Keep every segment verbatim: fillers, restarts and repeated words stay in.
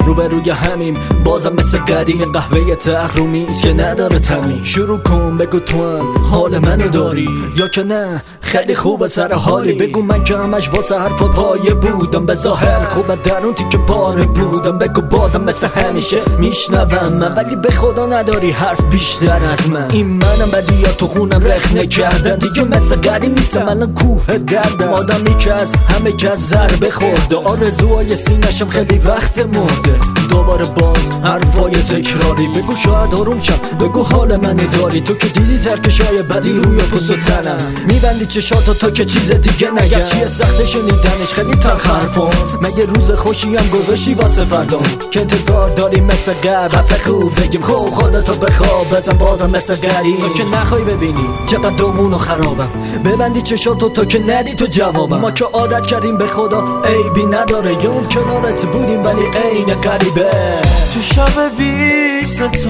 روبروی همیم بازم مثل قدیم. این قهوه تحرومیست که نداره تمی. شروع کن بگو تو هم حال منو داری یا که نه خیلی خوبه سر حالی. بگو من که همش واسه حرفا پایه بودم، به ظاهر خوبه درون تیکه پاره بودم. بگو بازم مثل همیشه میشنوم من، ولی به خدا نداری حرف بیشتر از من. این منم بدی یا تو خونم رخنه کردن دیگه، مثل قدیم نیستم الان کوه دردم. آدمی که از همه کس ضربه خورده، آرزوهای سینه‌شم خیلی وقت مرده. دوباره باز حرفای تکراری، بگو شاید آروم شم، بگو حال منو داری. تو که دیدی ترکشای بدی روی پوست و تنم، میبندی چشاتو تا که چیز دیگه نگم. چیه سخت شنیدنش خیلی تلخ حرفم، مگه روز خوشی هم گذاشتی واسه فردام که انتظار داری مثل قبل حرف خوب بگیم. خوب خودتو بخواب بزن بازم مثل قدیم. تو که نخوای ببینی چقدر دومونو خرابم، ببندی چشاتو تا که ندی تو جوابم. ما که عادت کردیم به خدا عیبی نداره، یا اون کنارت بودیم ولی عین غریبه. تو شب بی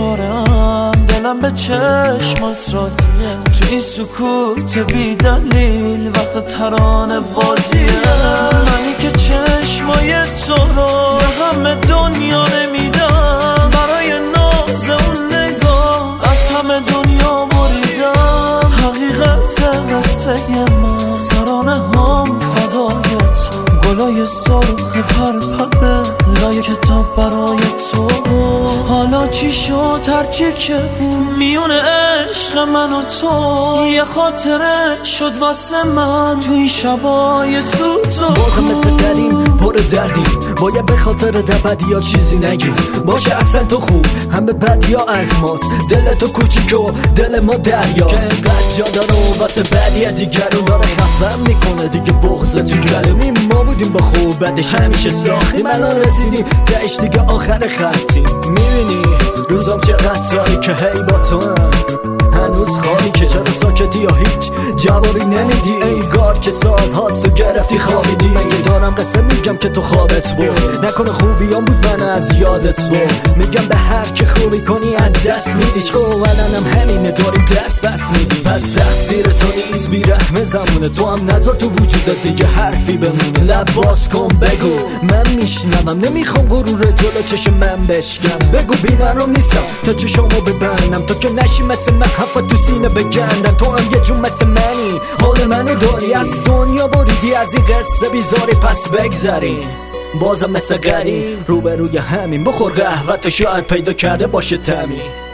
ستارم دلم به چشمات راضیه، تو این سکوت بی دلیل وقت ترانه بازیه. منی که چشمای تو رو به همه دنیا نمیدم، برای ناز اون نگاه از همه دنیا بریدم. حقیقت قصه ما سرانه هم فدای تو، گلای سرخ پر پره لای کتاب برای تو. حالا چی شد هرچی که میون عشق من و تو، یه خاطره شد واسه من تو این شبای سوت. بازم مثل قدیم پر دردیم، باید به خاطر در بدیا چیزی نگیم. باشه اصلا تو خوب همه بدیا از ماست، دل تو کوچیک و دل ما دریاست. که اینقدر جا داره و واسه بدیه دیگرون داره خفم میکنه دیگه بغض تو گلومی. ما بودیم با خوب بدش همیشه ساختیم، الان رسیدیم تهش دیگه آخر خطیم. میبینی روزم چقدر سایی که هی با تو هم هنوز خالی، که چرا ساکتی یا هیچ جوابی نمیدی. انگار که سال هاست تو گرفتی خوابیدی. مگه دارم قصه میگم که تو خوابت بود، نکنه خوبیام بود من از یادت بود. میگم به هر که خوبی کنی از دست میدی، خب الانم همینه داریم درس بس میدی. پس تقصیر تو نیست بیرحم زمونه، تو هم نذار تو وجودت دیگه حرفی بمونه. لب باز کن بگو من میشنوم، نمیخوام غرور جلو چشم من بشکم. بگو بی‌مرام نیستم تا چشامو ببندم، تو که نشی مثل من حرفا تو سینه بگندم. تو هم یه جون مثل منی حال منو داری، از دنیا بریدی از این قصه بیزاری. پس بگذاریم بازم مثل قدیم روبروی همین، بخور قهوه تا شاید پیدا کرده باشه تمی.